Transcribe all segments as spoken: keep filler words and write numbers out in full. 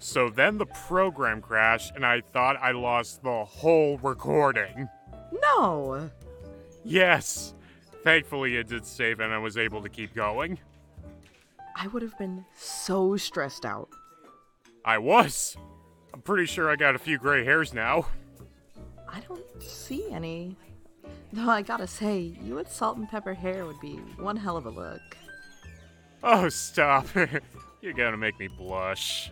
So then the program crashed, and I thought I lost the whole recording. No! Yes! Thankfully, it did save, and I was able to keep going. I would have been so stressed out. I was! I'm pretty sure I got a few gray hairs now. I don't see any. Though I gotta say, you with salt and pepper hair would be one hell of a look. Oh, stop. You're gonna make me blush.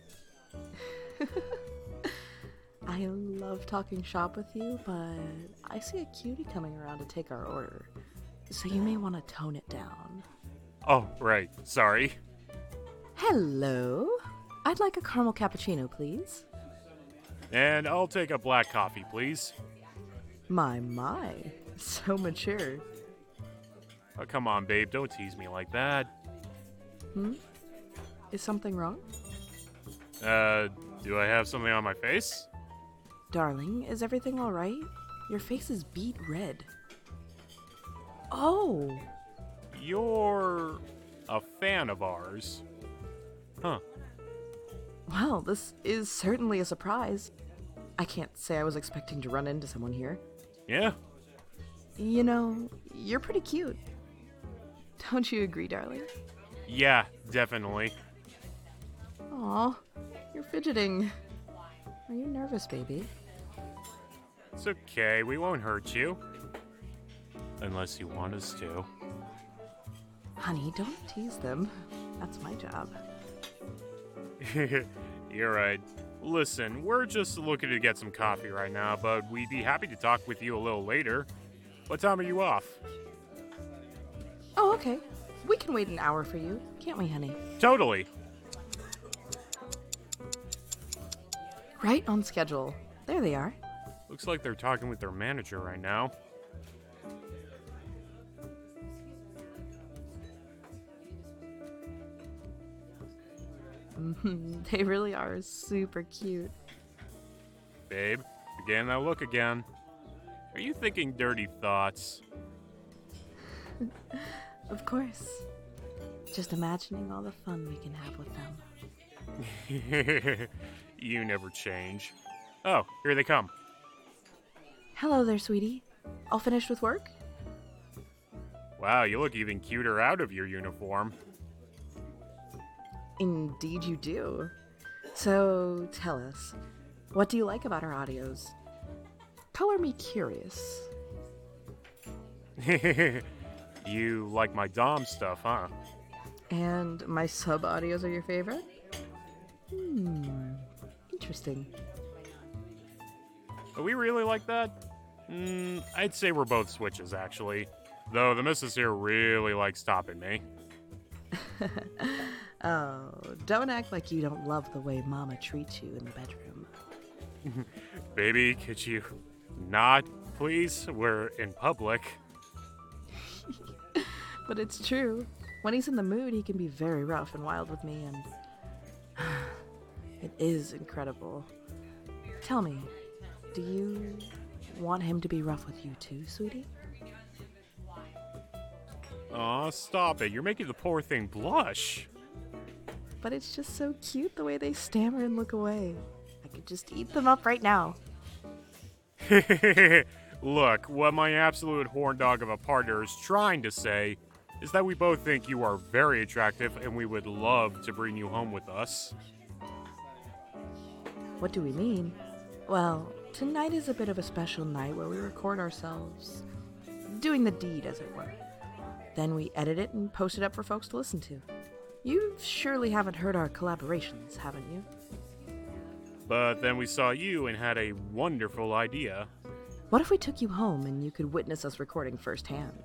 I love talking shop with you, but I see a cutie coming around to take our order. So you may want to tone it down. Oh, right. Sorry. Hello. I'd like a caramel cappuccino, please. And I'll take a black coffee, please. My, my. So mature. Oh, come on, babe. Don't tease me like that. Hmm? Is something wrong? Uh, do I have something on my face? Darling, is everything all right? Your face is beet red. Oh! You're a fan of ours. Huh. Well, this is certainly a surprise. I can't say I was expecting to run into someone here. Yeah? You know, you're pretty cute. Don't you agree, darling? Yeah, definitely. Aw, you're fidgeting. Are you nervous, baby? It's okay, we won't hurt you. Unless you want us to. Honey, don't tease them. That's my job. You're right. Listen, we're just looking to get some coffee right now, but we'd be happy to talk with you a little later. What time are you off? Oh, okay. We can wait an hour for you, can't we, honey? Totally. Right on schedule. There they are. Looks like they're talking with their manager right now. They really are super cute. Babe, you're getting that look again. Are you thinking dirty thoughts? Of course. Just imagining all the fun we can have with them. You never change. Oh, here they come. Hello there, sweetie. All finished with work? Wow, you look even cuter out of your uniform. Indeed you do. So, tell us, what do you like about our audios? Color me curious. You like my Dom stuff, huh? And my sub-audios are your favorite? Hmm, interesting. Are we really like that? Mm, I'd say we're both switches, actually. Though the missus here really likes stopping me. Oh, don't act like you don't love the way Mama treats you in the bedroom. Baby, could you not, please? We're in public. But it's true. When he's in the mood, he can be very rough and wild with me, and it is incredible. Tell me, do you want him to be rough with you too, sweetie? Aw, stop it. You're making the poor thing blush. But it's just so cute the way they stammer and look away. I could just eat them up right now. Look, what my absolute horn dog of a partner is trying to say is that we both think you are very attractive and we would love to bring you home with us. What do we mean? Well, tonight is a bit of a special night where we record ourselves doing the deed, as it were. Then we edit it and post it up for folks to listen to. You surely haven't heard our collaborations, haven't you? But then we saw you and had a wonderful idea. What if we took you home and you could witness us recording firsthand?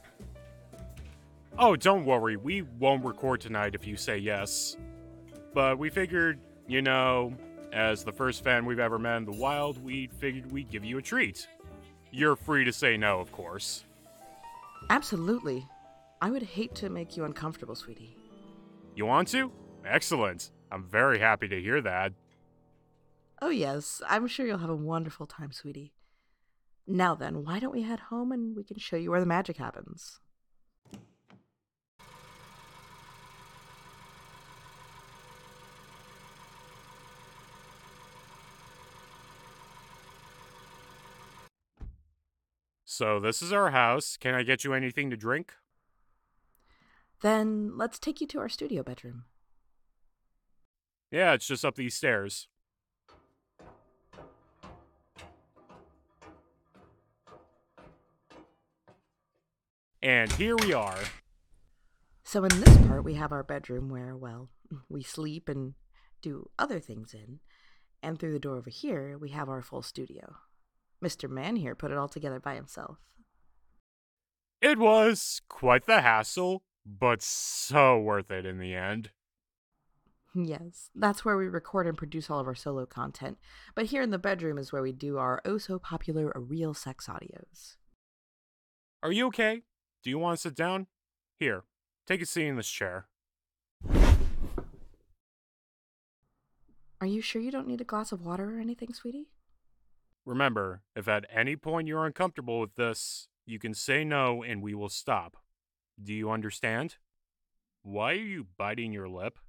Oh, don't worry, we won't record tonight if you say yes. But we figured, you know, as the first fan we've ever met in the wild, we figured we'd give you a treat. You're free to say no, of course. Absolutely. I would hate to make you uncomfortable, sweetie. You want to? Excellent. I'm very happy to hear that. Oh yes, I'm sure you'll have a wonderful time, sweetie. Now then, why don't we head home and we can show you where the magic happens? So this is our house. Can I get you anything to drink? Then let's take you to our studio bedroom. Yeah, it's just up these stairs. And here we are. So in this part, we have our bedroom where, well, we sleep and do other things in. And through the door over here, we have our full studio. Mister Man here put it all together by himself. It was quite the hassle, but so worth it in the end. Yes, that's where we record and produce all of our solo content. But here in the bedroom is where we do our oh-so-popular real sex audios. Are you okay? Do you want to sit down? Here, take a seat in this chair. Are you sure you don't need a glass of water or anything, sweetie? Remember, if at any point you're uncomfortable with this, you can say no and we will stop. Do you understand? Why are you biting your lip?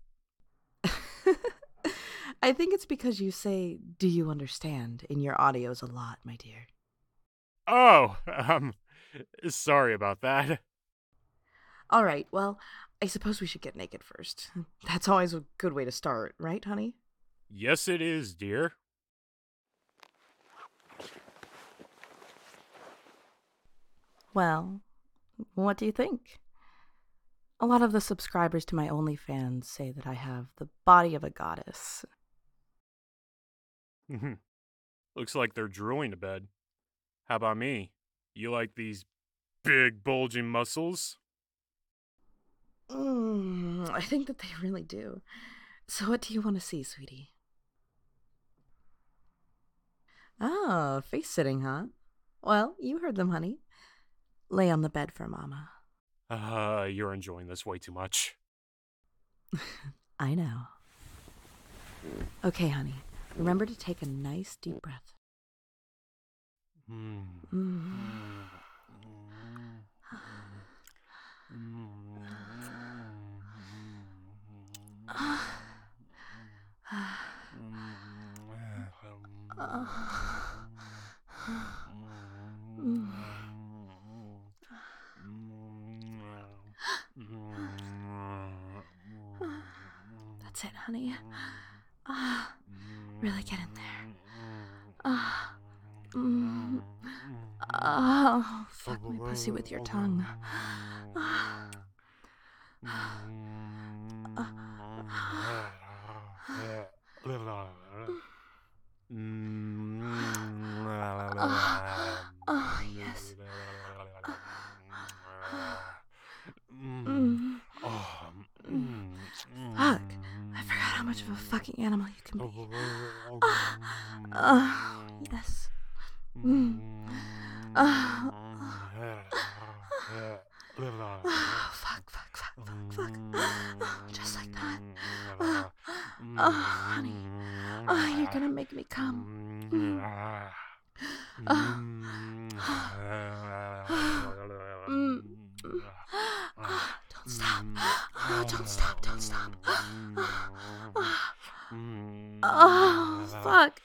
I think it's because you say, "Do you understand?" in your audios a lot, my dear. Oh, um, sorry about that. All right, well, I suppose we should get naked first. That's always a good way to start, right, honey? Yes, it is, dear. Well, what do you think? A lot of the subscribers to my OnlyFans say that I have the body of a goddess. Looks like they're drooling to bed. How about me? You like these big bulging muscles? Mm, I think that they really do. So what do you want to see, sweetie? Ah, face sitting, huh? Well, you heard them, honey. Lay on the bed for Mama. Uh, you're enjoying this way too much. I know. Okay, honey. Remember to take a nice deep breath. Mm. Mm. That's it, honey. Ah, really get in there. Ah, mm. Oh, fuck my pussy with your tongue. Ah. Oh, yes. Mm. Fuck. I forgot how much of a fucking animal you can be. Oh, oh yes. Mm. Oh, oh, fuck, fuck, fuck, fuck, fuck. Oh, just like that. Oh, oh, honey. Oh, you're gonna make me come. Mm. Oh. Mm. Oh, don't stop. Oh, don't stop, don't stop. Oh, oh fuck.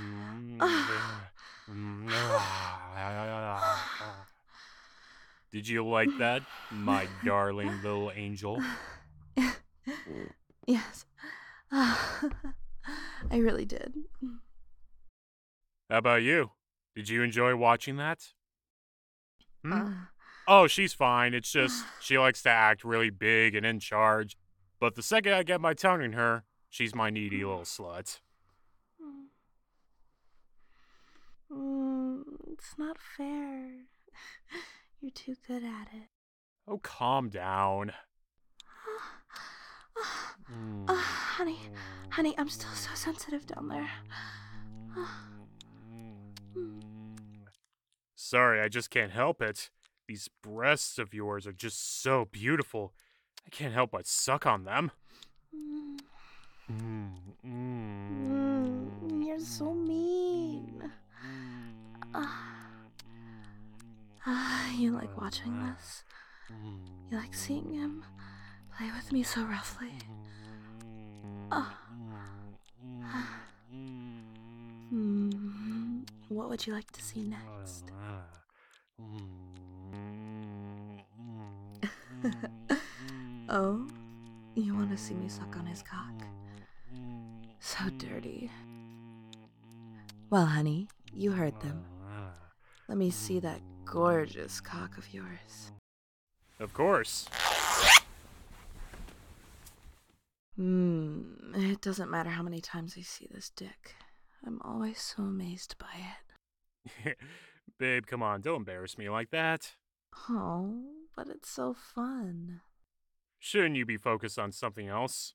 Did you like that, my darling little angel? Yes. I really did. How about you? Did you enjoy watching that? Hmm? Uh, Oh, she's fine. It's just she likes to act really big and in charge. But the second I get my tongue in her, she's my needy little slut. mm, it's not fair. You're too good at it. Oh, calm down. Oh, honey, honey, I'm still so sensitive down there. Sorry, I just can't help it. These breasts of yours are just so beautiful. I can't help but suck on them. Mm. Mm, you're so mean. Uh, you like watching this? You like seeing him play with me so roughly? Uh. Mm, what would you like to see next? Oh, you want to see me suck on his cock? So dirty. Well, honey, you heard them. Let me see that gorgeous cock of yours. Of course. Hmm, it doesn't matter how many times I see this dick. I'm always so amazed by it. Babe, come on, don't embarrass me like that. Oh, but it's so fun. Shouldn't you be focused on something else?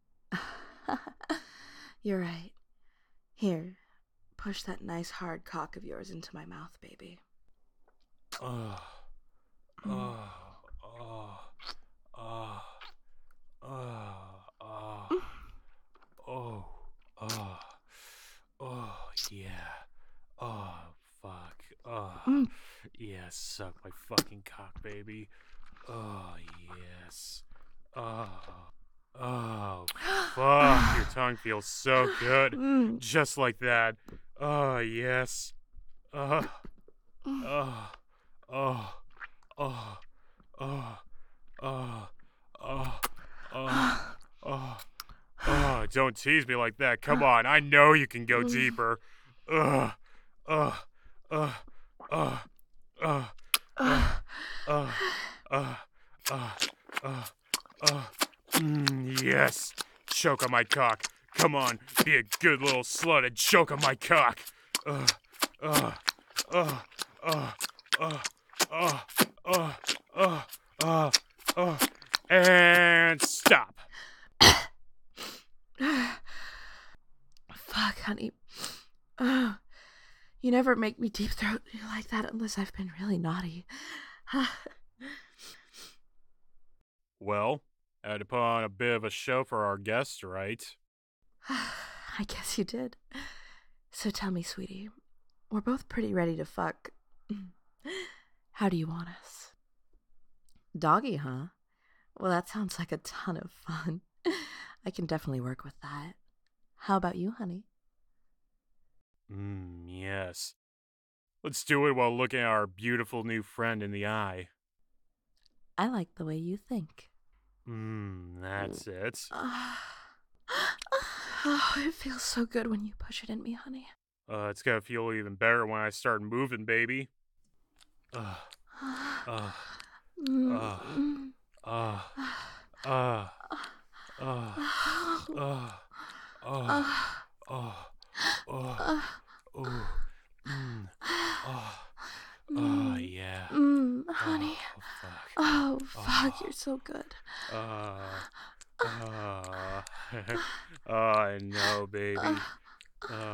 You're right. Here, push that nice hard cock of yours into my mouth, baby. Oh, oh, oh, oh, oh, oh, oh, oh, oh, yeah. Oh, fuck. Oh, Mm. yeah, suck my fucking cock, baby. Oh, yes. Oh, oh, fuck. Your tongue feels so good. Mm. Just like that. Oh, yes. Oh, oh, oh, oh, oh, oh, oh, oh, oh, oh. Don't tease me like that. Come on. I know you can go deeper. Ugh, ugh, ugh, ugh, ugh, ugh, ugh, ugh, ugh, ugh, ugh. Mm, yes. Choke on my cock. Come on. Be a good little slut and choke on my cock. Ugh, ugh, ugh, ugh, ugh, ugh, ugh, ugh, ugh, ugh. And stop. Fuck, honey. Oh, you never make me deep throat like that unless I've been really naughty. Well, I had to put on a bit of a show for our guests, right? I guess you did. So tell me, sweetie, we're both pretty ready to fuck. How do you want us? Doggy, huh? Well, that sounds like a ton of fun. I can definitely work with that. How about you, honey? Mmm, yes. Let's do it while looking at our beautiful new friend in the eye. I like the way you think. Mmm, that's it. Uh, oh, it feels so good when you push it in me, honey. Uh, it's gonna feel even better when I start moving, baby. Ugh. Ugh. Ugh. Ugh. Ugh. Ugh. Ugh. Ugh. Ugh. Ugh. Ooh. Mmm. Ugh. Oh, yeah. Mmm, honey. Oh, fuck. Oh, fuck, Oh. you're so good. Uh, uh, oh, I know, baby. Uh,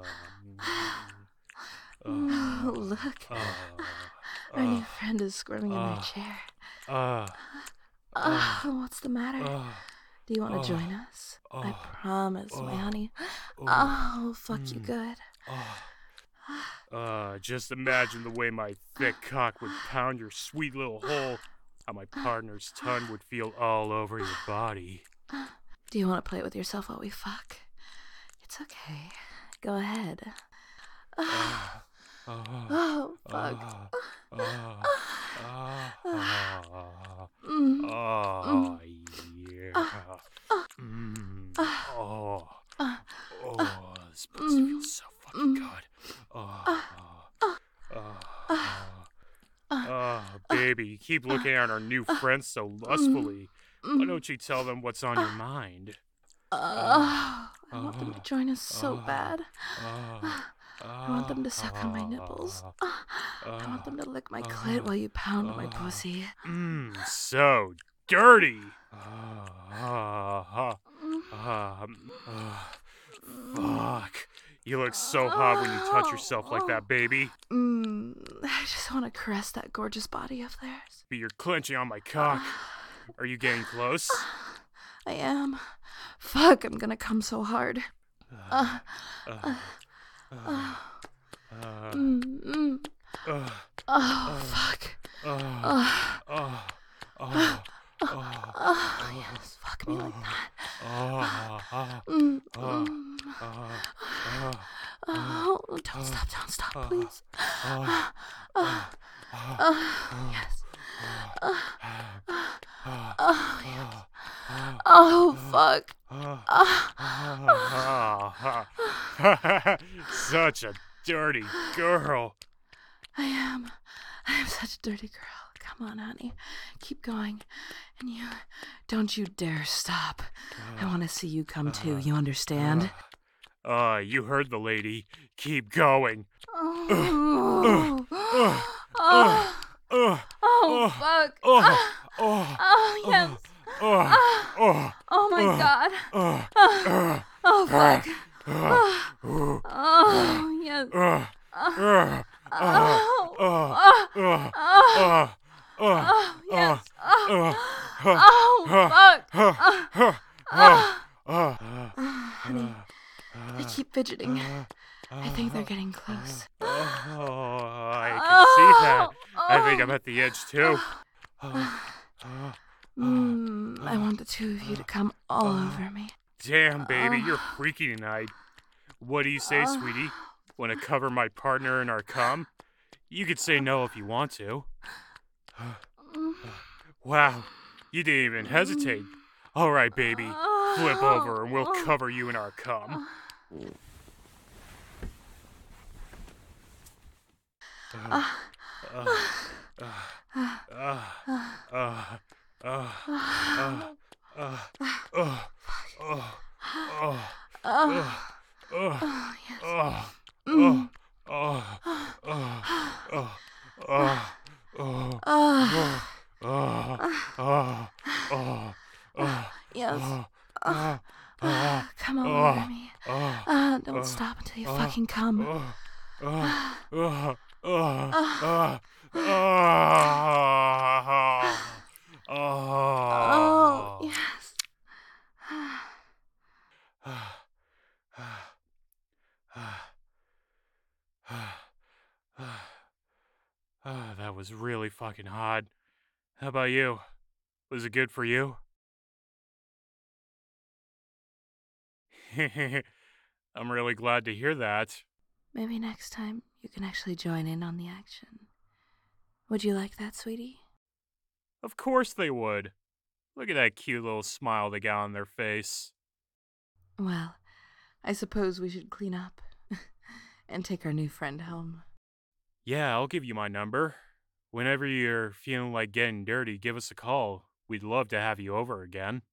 Mm, uh, look, uh, our new uh, friend is squirming in my uh, chair. uh, Uh, what's the matter? uh, Do you want to uh, join us? I uh, promise, my uh, honey. uh, Oh, fuck you mm, good. uh, uh, just imagine the way my thick cock would pound your sweet little hole. How my partner's tongue would feel all over your body. Do you want to play it with yourself while we fuck? It's okay. Go ahead. Uh, uh, Oh, fuck. uh, uh, uh, Mm, oh, yeah. Mm, oh, oh, this pussy feels so fucking good. Oh, oh, oh, oh, baby, you keep looking at our new friends so lustfully. Why don't you tell them what's on your mind? Oh, I want them to uh, join us so uh, bad. uh, I want them to suck on my nipples. I want them to lick my clit while you pound my pussy. Mmm, so dirty. Uh, uh, uh, uh, fuck. You look so hot when you touch yourself like that, baby. Mmm, I just want to caress that gorgeous body of theirs. But you're clenching on my cock. Are you getting close? I am. Fuck, I'm gonna come so hard. Uh, uh, uh, uh, mm, mm. uh, Oh, fuck. uh, Oh, uh, uh, oh, oh, yes, fuck me like that. Mm, mm. Oh, don't stop, don't stop, please. Oh, yes. Oh, oh, yes. Oh, fuck. Such a dirty girl. I am. I am such a dirty girl. Come on, honey. Keep going. And you, don't you dare stop. I want to see you come too, you understand? Uh, you heard the lady. Keep going. Oh, oh, oh, fuck. Oh, Oh, yes. oh, Oh, my God. Oh, oh, fuck. Oh, oh, yes. Oh, oh, oh, oh, oh, yes. Oh, fuck. Honey, they keep fidgeting. I think they're getting close. Oh, I can see that. I think I'm at the edge too. Mm, I want the two of you to come all over me. Damn, baby, you're freaky tonight. What do you say, sweetie? Want to cover my partner in our cum? You could say no if you want to. Wow, you didn't even hesitate. All right, baby, flip over and we'll cover you in our cum. Uh, uh, uh, uh, uh, uh, uh, uh, uh, Oh, uh, yes. uh, Mm. uh, uh, uh, uh, uh, Oh, uh, uh, uh, uh, yes. uh, uh, Come over uh, me. uh, Uh, don't uh, stop until you uh, fucking come. uh, uh, uh, uh, Oh, uh, oh, uh, yes. Ah, that was really fucking hot. How about you? Was it good for you? I'm really glad to hear that. Maybe next time you can actually join in on the action. Would you like that, sweetie? Of course they would. Look at that cute little smile they got on their face. Well, I suppose we should clean up and take our new friend home. Yeah, I'll give you my number. Whenever you're feeling like getting dirty, give us a call. We'd love to have you over again.